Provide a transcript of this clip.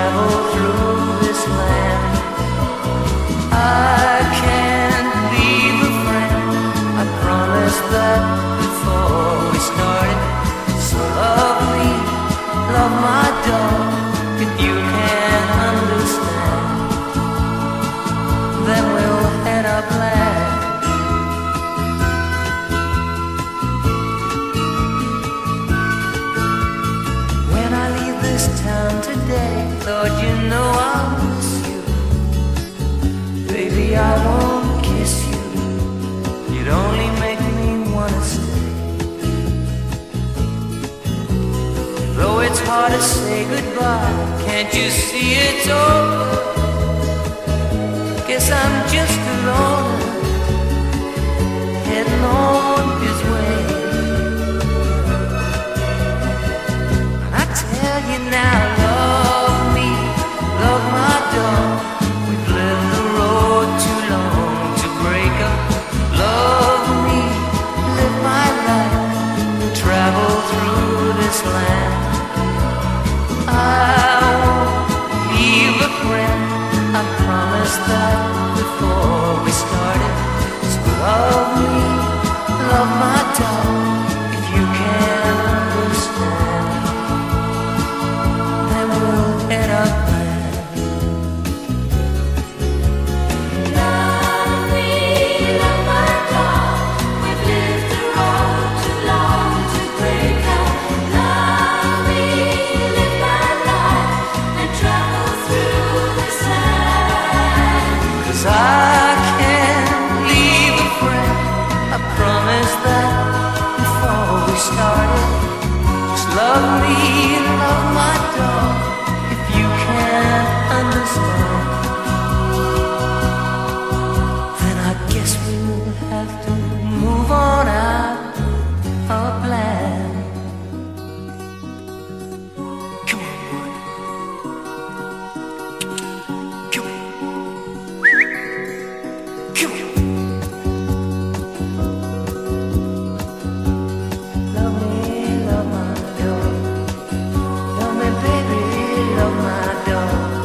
travel through this land. I can't leave a friend, I promised that before we started. So love me, love my dog. If you can't understand, then we'll head up land. When I leave this town today, Lord, you know I'll miss you. Baby, I won't kiss you, you'd only make me wanna stay. Though it's hard to say goodbye, can't you see it's over? Guess I'm just alone, heading on his way. And I tell you now, love me, love my dog. We've lived the road too long to break up. Love me, live my life, travel through this land. I won't leave a friend, I promised that before we started. So love me, love my dog. If you can't understand, then we'll head up land. Love me, love my dog. We've lived the road too long to break up. Love me, live my life, and travel through this land. 'Cause I can't leave a friend, I promised that before we started. Just love me, love my dog. If you can't understand, then I guess we'll have to move on out of land. Come on, boy. Come on. Come on. Love me, love my dog. Love me, baby, love my dog.